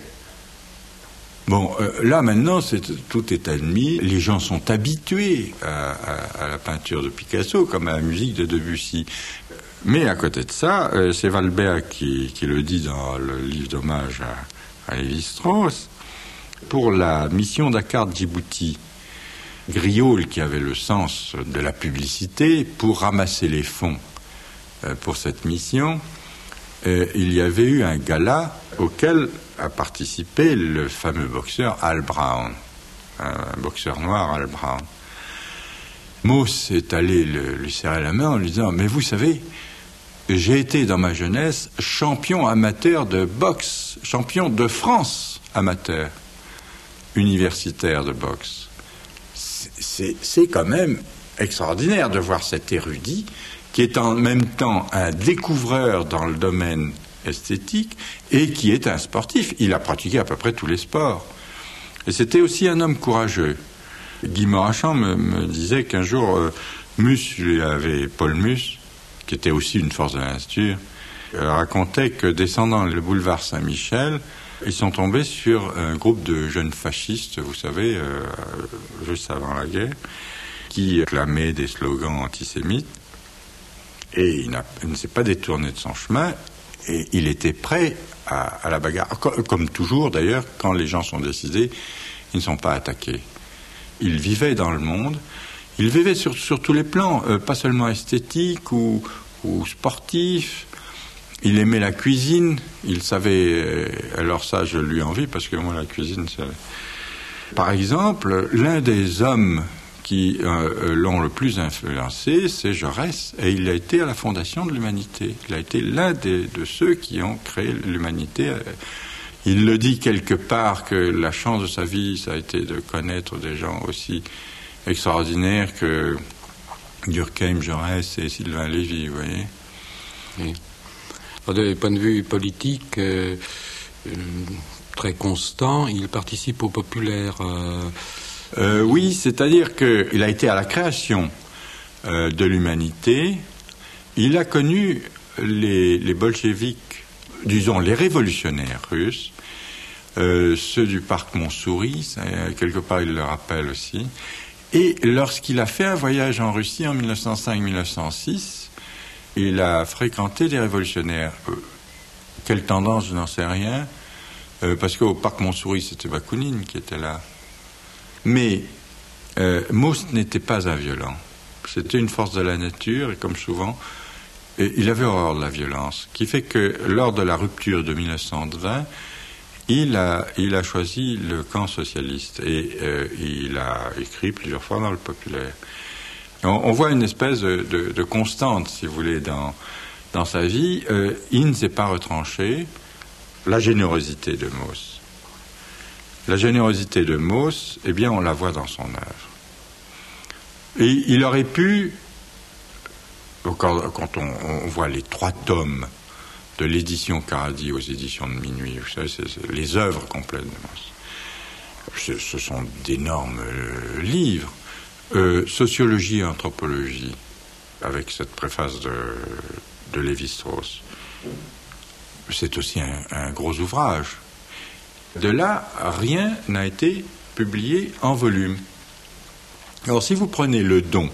Bon, là maintenant, tout est admis. Les gens sont habitués à la peinture de Picasso, comme à la musique de Debussy. Mais à côté de ça, c'est Walbert qui le dit dans le livre d'hommage à Lévi-Strauss. Pour la mission Dakar-Djibouti, Griaule, qui avait le sens de la publicité, pour ramasser les fonds pour cette mission, il y avait eu un gala auquel a participé le fameux boxeur Al Brown, un boxeur noir, Al Brown. Mauss est allé lui serrer la main en lui disant « Mais vous savez, j'ai été dans ma jeunesse champion amateur de boxe, champion de France amateur, universitaire de boxe. » C'est quand même extraordinaire de voir cet érudit qui est en même temps un découvreur dans le domaine esthétique et qui est un sportif. Il a pratiqué à peu près tous les sports. Et c'était aussi un homme courageux. Guy Morachand me disait qu'un jour, Paul Mus, qui était aussi une force de la nature, racontait que descendant le boulevard Saint-Michel, ils sont tombés sur un groupe de jeunes fascistes, vous savez, juste avant la guerre, qui clamaient des slogans antisémites. Et il ne s'est pas détourné de son chemin, et il était prêt à la bagarre. Comme toujours, d'ailleurs, quand les gens sont décidés, ils ne sont pas attaqués. Il vivait dans le monde, il vivait sur tous les plans, pas seulement esthétique ou sportif. Il aimait la cuisine, il savait, alors ça je lui envie parce que moi la cuisine c'est... Par exemple, l'un des hommes qui l'ont le plus influencé, c'est Jaurès, et il a été à la fondation de l'humanité. Il a été l'un de ceux qui ont créé l'humanité. Il le dit quelque part que la chance de sa vie, ça a été de connaître des gens aussi extraordinaires que Durkheim, Jaurès et Sylvain Lévy, vous voyez. Oui. Du point de vue politique, très constant, il participe au populaire. Oui, c'est-à-dire qu'il a été à la création de l'humanité. Il a connu les bolcheviks, disons les révolutionnaires russes, ceux du parc Montsouris, quelque part il le rappelle aussi, et lorsqu'il a fait un voyage en Russie en 1905-1906, il a fréquenté des révolutionnaires. Quelle tendance, je n'en sais rien, parce qu'au parc Montsouris, c'était Bakounine qui était là. Mais Mauss n'était pas un violent. C'était une force de la nature, et comme souvent, il avait horreur de la violence, qui fait que lors de la rupture de 1920, il a choisi le camp socialiste, et il a écrit plusieurs fois dans le Populaire. On voit une espèce de constante, si vous voulez, dans sa vie. Il ne s'est pas retranché. La générosité de Mauss. La générosité de Mauss, eh bien, on la voit dans son œuvre. Et il aurait pu, quand on voit les 3 tomes de l'édition Caradi aux éditions de Minuit, vous savez, c'est les œuvres complètes de Mauss. Ce sont d'énormes livres. Sociologie et anthropologie, avec cette préface de Lévi-Strauss. C'est aussi un gros ouvrage. De là, rien n'a été publié en volume. Alors, si vous prenez Le Don,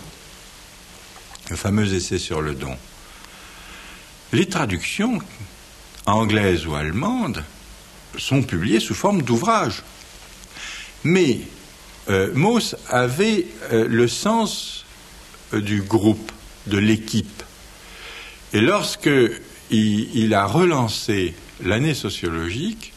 le fameux essai sur le don, les traductions anglaises ou allemandes sont publiées sous forme d'ouvrages. Mais Mauss avait le sens du groupe, de l'équipe. Et lorsque il a relancé l'année sociologique,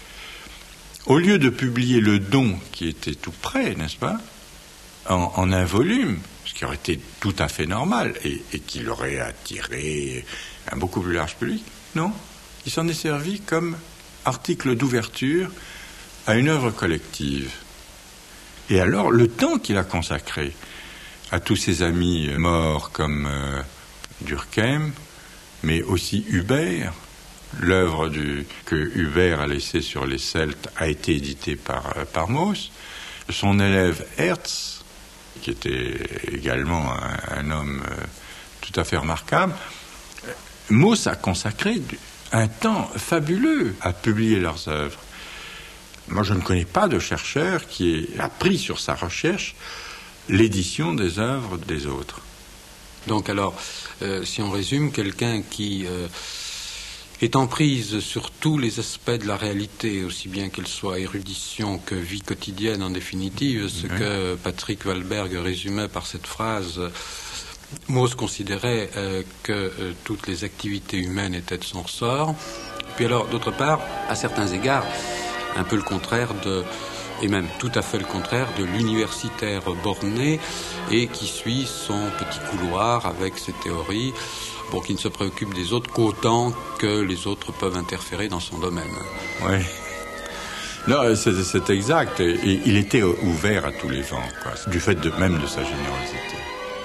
au lieu de publier Le Don, qui était tout près, n'est-ce pas, en un volume, ce qui aurait été tout à fait normal, et qui l'aurait attiré un beaucoup plus large public, non, il s'en est servi comme article d'ouverture à une œuvre collective. Et alors, le temps qu'il a consacré à tous ses amis morts comme Durkheim, mais aussi Hubert, l'œuvre que Hubert a laissée sur les Celtes a été éditée par Mauss, son élève Hertz, qui était également un homme tout à fait remarquable, Mauss a consacré un temps fabuleux à publier leurs œuvres. Moi, je ne connais pas de chercheur qui a pris sur sa recherche l'édition des œuvres des autres. Donc alors, si on résume, quelqu'un qui est en prise sur tous les aspects de la réalité, aussi bien qu'elle soit érudition que vie quotidienne en définitive, ce que Patrick Valberg résumait par cette phrase, Mauss considérait que toutes les activités humaines étaient de son ressort. Puis alors, d'autre part, à certains égards, un peu le contraire et même tout à fait le contraire de l'universitaire borné et qui suit son petit couloir avec ses théories, pour qu'il ne se préoccupe des autres qu'autant que les autres peuvent interférer dans son domaine. Oui. Non, c'est exact. Et il était ouvert à tous les vents, quoi, du fait même de sa générosité.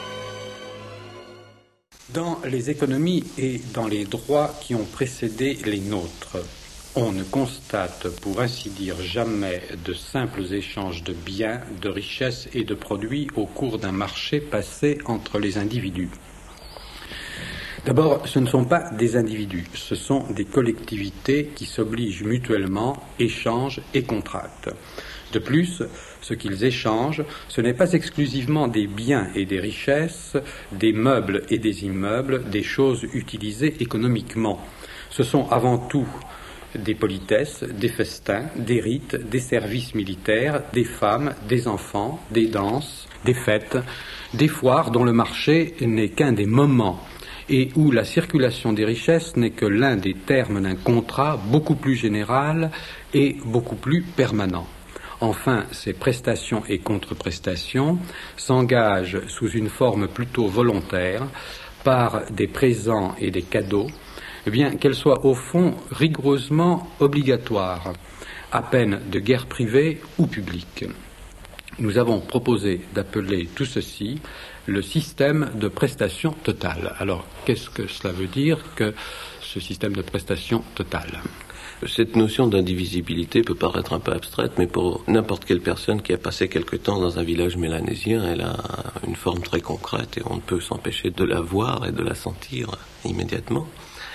Dans les économies et dans les droits qui ont précédé les nôtres, on ne constate, pour ainsi dire, jamais de simples échanges de biens, de richesses et de produits au cours d'un marché passé entre les individus. D'abord, ce ne sont pas des individus, ce sont des collectivités qui s'obligent mutuellement, échangent et contractent. De plus, ce qu'ils échangent, ce n'est pas exclusivement des biens et des richesses, des meubles et des immeubles, des choses utilisées économiquement. Ce sont avant tout des politesses, des festins, des rites, des services militaires, des femmes, des enfants, des danses, des fêtes, des foires dont le marché n'est qu'un des moments et où la circulation des richesses n'est que l'un des termes d'un contrat beaucoup plus général et beaucoup plus permanent. Enfin, ces prestations et contre-prestations s'engagent sous une forme plutôt volontaire par des présents et des cadeaux, bien qu'elles soient au fond rigoureusement obligatoires, à peine de guerre privée ou publique. Nous avons proposé d'appeler tout ceci le système de prestation totale. Alors, qu'est-ce que cela veut dire que ce système de prestation totale ? Cette notion d'indivisibilité peut paraître un peu abstraite, mais pour n'importe quelle personne qui a passé quelque temps dans un village mélanésien, elle a une forme très concrète et on ne peut s'empêcher de la voir et de la sentir immédiatement.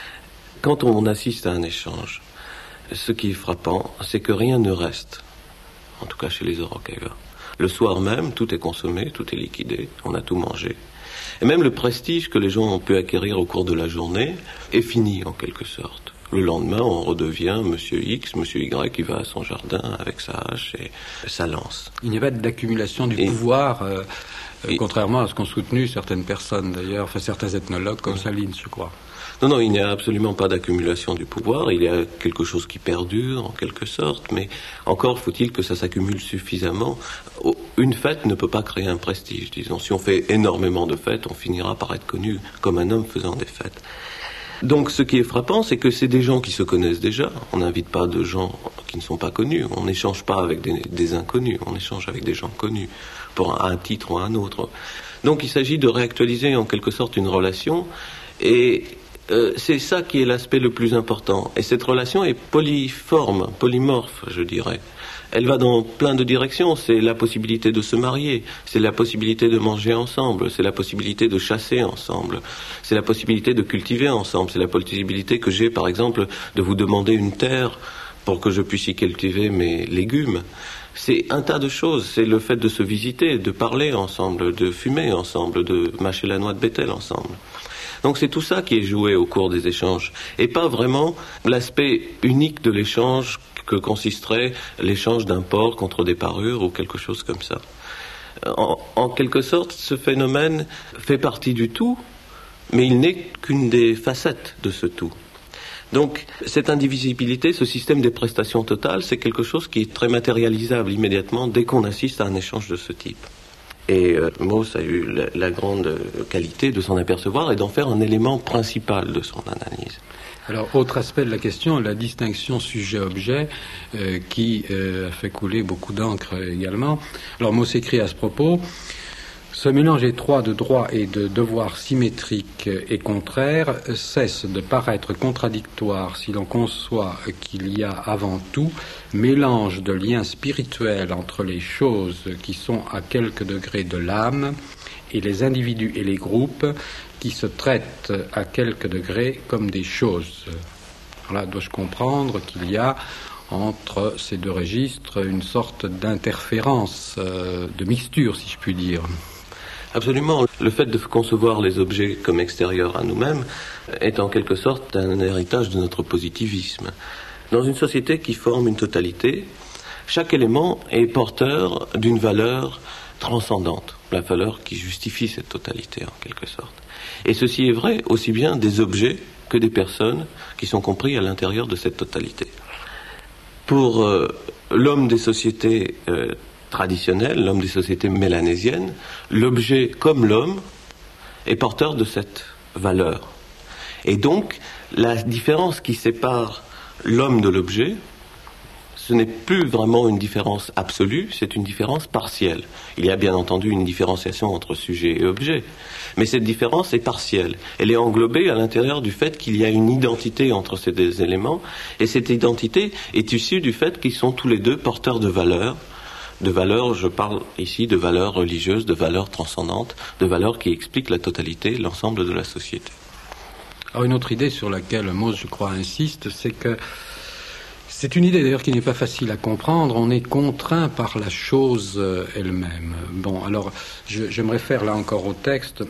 quand on assiste à un échange, ce qui est frappant, c'est que rien ne reste, en tout cas chez les Orokawa. Le soir même, tout est consommé, tout est liquidé, on a tout mangé. Et même le prestige que les gens ont pu acquérir au cours de la journée est fini en quelque sorte. Le lendemain, on redevient Monsieur X, Monsieur Y qui va à son jardin avec sa hache et sa lance. Il n'y a pas d'accumulation du pouvoir, contrairement à ce qu'ont soutenu certaines personnes d'ailleurs, enfin certains ethnologues comme Salines, je crois. Non, il n'y a absolument pas d'accumulation du pouvoir, il y a quelque chose qui perdure en quelque sorte, mais encore faut-il que ça s'accumule suffisamment. Une fête ne peut pas créer un prestige, disons. Si on fait énormément de fêtes, on finira par être connu comme un homme faisant des fêtes. Donc ce qui est frappant, c'est que c'est des gens qui se connaissent déjà. On n'invite pas de gens qui ne sont pas connus. On n'échange pas avec des inconnus. On échange avec des gens connus pour un titre ou un autre. Donc il s'agit de réactualiser en quelque sorte une relation. Et c'est ça qui est l'aspect le plus important. Et cette relation est polyforme, polymorphe, je dirais. Elle va dans plein de directions. C'est la possibilité de se marier, c'est la possibilité de manger ensemble, c'est la possibilité de chasser ensemble, c'est la possibilité de cultiver ensemble, c'est la possibilité que j'ai, par exemple, de vous demander une terre pour que je puisse y cultiver mes légumes. C'est un tas de choses. C'est le fait de se visiter, de parler ensemble, de fumer ensemble, de mâcher la noix de Bethel ensemble. Donc c'est tout ça qui est joué au cours des échanges, et pas vraiment l'aspect unique de l'échange que consisterait l'échange d'un porc contre des parures ou quelque chose comme ça. En quelque sorte, ce phénomène fait partie du tout, mais il n'est qu'une des facettes de ce tout. Donc, cette indivisibilité, ce système des prestations totales, c'est quelque chose qui est très matérialisable immédiatement dès qu'on assiste à un échange de ce type. Et Mauss a eu la grande qualité de s'en apercevoir et d'en faire un élément principal de son analyse. Alors, autre aspect de la question, la distinction sujet-objet, qui a fait couler beaucoup d'encre également. Alors, Mauss écrit à ce propos: ce mélange étroit de droits et de devoirs symétriques et contraires cesse de paraître contradictoire si l'on conçoit qu'il y a avant tout mélange de liens spirituels entre les choses qui sont à quelque degré de l'âme et les individus et les groupes qui se traitent à quelque degré comme des choses. Alors là, dois-je comprendre qu'il y a entre ces deux registres une sorte d'interférence, de mixture, si je puis dire? Absolument. Le fait de concevoir les objets comme extérieurs à nous-mêmes est en quelque sorte un héritage de notre positivisme. Dans une société qui forme une totalité, chaque élément est porteur d'une valeur transcendante, la valeur qui justifie cette totalité en quelque sorte. Et ceci est vrai aussi bien des objets que des personnes qui sont compris à l'intérieur de cette totalité. Pour l'homme des sociétés traditionnelles, l'homme des sociétés mélanésiennes, l'objet comme l'homme est porteur de cette valeur. Et donc, la différence qui sépare l'homme de l'objet, ce n'est plus vraiment une différence absolue, c'est une différence partielle. Il y a bien entendu une différenciation entre sujet et objet, mais cette différence est partielle. Elle est englobée à l'intérieur du fait qu'il y a une identité entre ces deux éléments, et cette identité est issue du fait qu'ils sont tous les deux porteurs de valeurs. De valeurs, je parle ici de valeurs religieuses, de valeurs transcendantes, de valeurs qui expliquent la totalité, l'ensemble de la société. Alors une autre idée sur laquelle Mauss, je crois, insiste, c'est que c'est une idée d'ailleurs qui n'est pas facile à comprendre. On est contraint par la chose elle-même. Bon, alors je me réfère là encore au texte.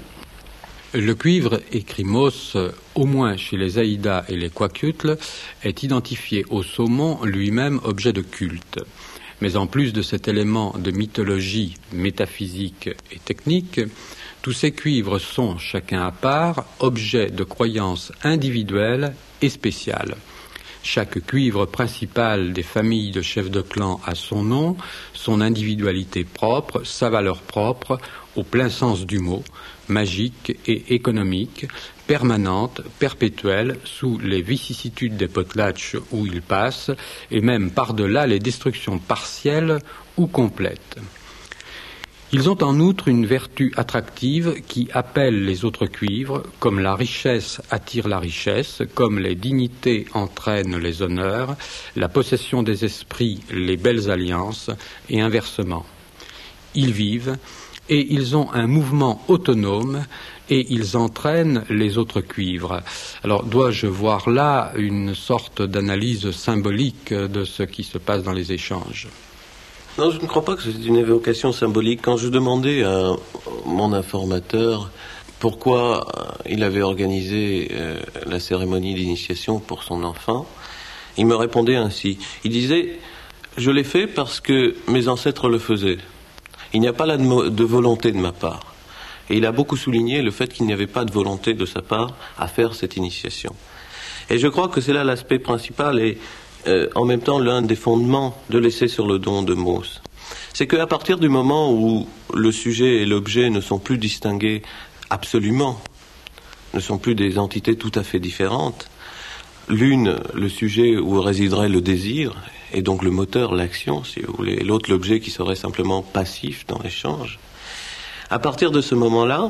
Le cuivre, écrit Mauss, au moins chez les Aïdas et les Kwakiutl, est identifié au saumon lui-même objet de culte. Mais en plus de cet élément de mythologie métaphysique et technique, tous ces cuivres sont, chacun à part, objets de croyances individuelles et spéciales. Chaque cuivre principal des familles de chefs de clan a son nom, son individualité propre, sa valeur propre, au plein sens du mot, magique et économique, permanente, perpétuelle, sous les vicissitudes des potlatches où il passe, et même par-delà les destructions partielles ou complètes. Ils ont en outre une vertu attractive qui appelle les autres cuivres, comme la richesse attire la richesse, comme les dignités entraînent les honneurs, la possession des esprits les belles alliances, et inversement. Ils vivent, et ils ont un mouvement autonome, et ils entraînent les autres cuivres. Alors, dois-je voir là une sorte d'analyse symbolique de ce qui se passe dans les échanges ? Non, je ne crois pas que c'est une évocation symbolique. Quand je demandais à mon informateur pourquoi il avait organisé la cérémonie d'initiation pour son enfant, il me répondait ainsi. Il disait « Je l'ai fait parce que mes ancêtres le faisaient. Il n'y a pas là de volonté de ma part. » Et il a beaucoup souligné le fait qu'il n'y avait pas de volonté de sa part à faire cette initiation. Et je crois que c'est là l'aspect principal et en même temps l'un des fondements de l'essai sur le don de Mauss. C'est qu'à partir du moment où le sujet et l'objet ne sont plus distingués absolument, ne sont plus des entités tout à fait différentes, l'une, le sujet où résiderait le désir, et donc le moteur, l'action, si vous voulez, et l'autre, l'objet qui serait simplement passif dans l'échange, à partir de ce moment-là,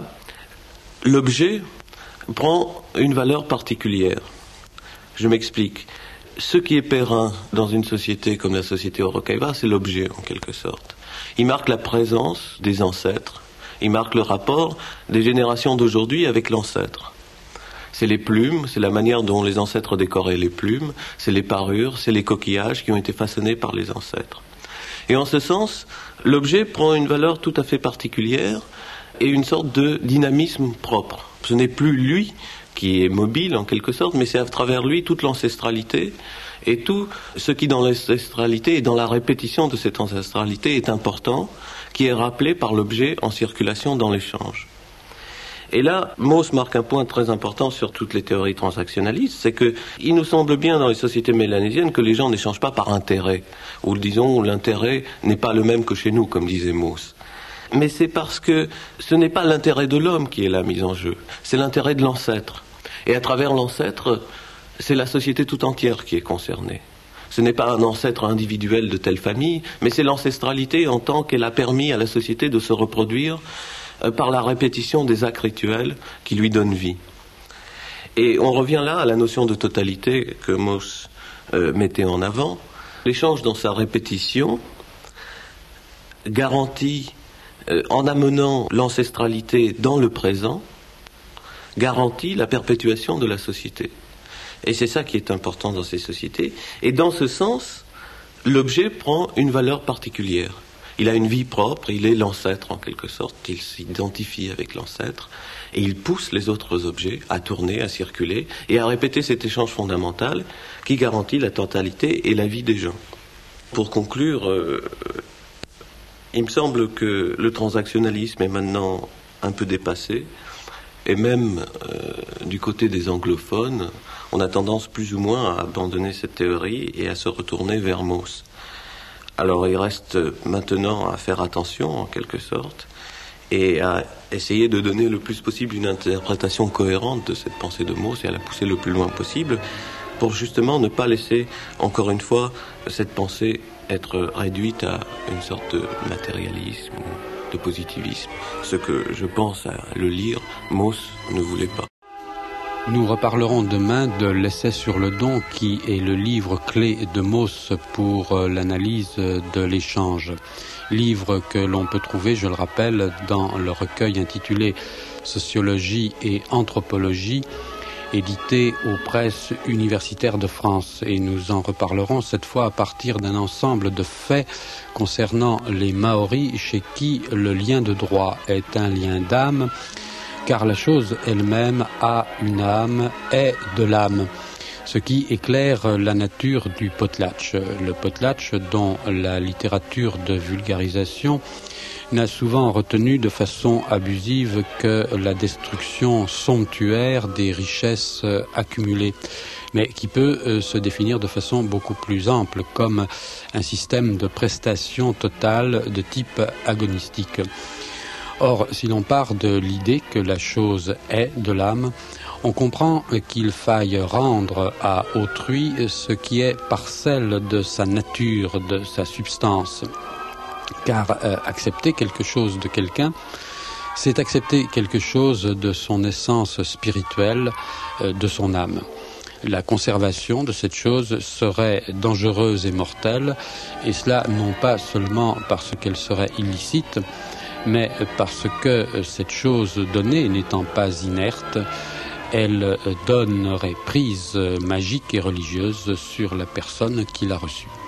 l'objet prend une valeur particulière. Je m'explique. Ce qui est périn dans une société comme la société Orokawa, c'est l'objet en quelque sorte. Il marque la présence des ancêtres, il marque le rapport des générations d'aujourd'hui avec l'ancêtre. C'est les plumes, c'est la manière dont les ancêtres décoraient les plumes, c'est les parures, c'est les coquillages qui ont été façonnés par les ancêtres. Et en ce sens, l'objet prend une valeur tout à fait particulière et une sorte de dynamisme propre. Ce n'est plus lui qui est mobile en quelque sorte, mais c'est à travers lui toute l'ancestralité et tout ce qui dans l'ancestralité et dans la répétition de cette ancestralité est important, qui est rappelé par l'objet en circulation dans l'échange. Et là, Mauss marque un point très important sur toutes les théories transactionnalistes, c'est que il nous semble bien dans les sociétés mélanésiennes que les gens n'échangent pas par intérêt, ou disons l'intérêt n'est pas le même que chez nous, comme disait Mauss. Mais c'est parce que ce n'est pas l'intérêt de l'homme qui est là mis en jeu, c'est l'intérêt de l'ancêtre. Et à travers l'ancêtre, c'est la société tout entière qui est concernée. Ce n'est pas un ancêtre individuel de telle famille, mais c'est l'ancestralité en tant qu'elle a permis à la société de se reproduire par la répétition des actes rituels qui lui donnent vie. Et on revient là à la notion de totalité que Mauss mettait en avant. L'échange dans sa répétition garantit, en amenant l'ancestralité dans le présent, garantit la perpétuation de la société. Et c'est ça qui est important dans ces sociétés. Et dans ce sens, l'objet prend une valeur particulière. Il a une vie propre, il est l'ancêtre en quelque sorte, il s'identifie avec l'ancêtre, et il pousse les autres objets à tourner, à circuler, et à répéter cet échange fondamental qui garantit la totalité et la vie des gens. Pour conclure, il me semble que le transactionnalisme est maintenant un peu dépassé, et même du côté des anglophones, on a tendance plus ou moins à abandonner cette théorie et à se retourner vers Mauss. Alors il reste maintenant à faire attention en quelque sorte et à essayer de donner le plus possible une interprétation cohérente de cette pensée de Mauss et à la pousser le plus loin possible pour justement ne pas laisser encore une fois cette pensée être réduite à une sorte de matérialisme ou de positivisme, ce que je pense à le lire, Mauss ne voulait pas. Nous reparlerons demain de l'essai sur le don qui est le livre clé de Mauss pour l'analyse de l'échange. Livre que l'on peut trouver, je le rappelle, dans le recueil intitulé Sociologie et anthropologie, édité aux presses universitaires de France. Et nous en reparlerons cette fois à partir d'un ensemble de faits concernant les Maoris chez qui le lien de droit est un lien d'âme, car la chose elle-même a une âme, est de l'âme, ce qui éclaire la nature du potlatch. Le potlatch dont la littérature de vulgarisation n'a souvent retenu de façon abusive que la destruction somptuaire des richesses accumulées, mais qui peut se définir de façon beaucoup plus ample comme un système de prestation totale de type agonistique. Or, si l'on part de l'idée que la chose est de l'âme, on comprend qu'il faille rendre à autrui ce qui est parcelle de sa nature, de sa substance. Car accepter quelque chose de quelqu'un, c'est accepter quelque chose de son essence spirituelle, de son âme. La conservation de cette chose serait dangereuse et mortelle, et cela non pas seulement parce qu'elle serait illicite, mais parce que cette chose donnée n'étant pas inerte, elle donnerait prise magique et religieuse sur la personne qui l'a reçue.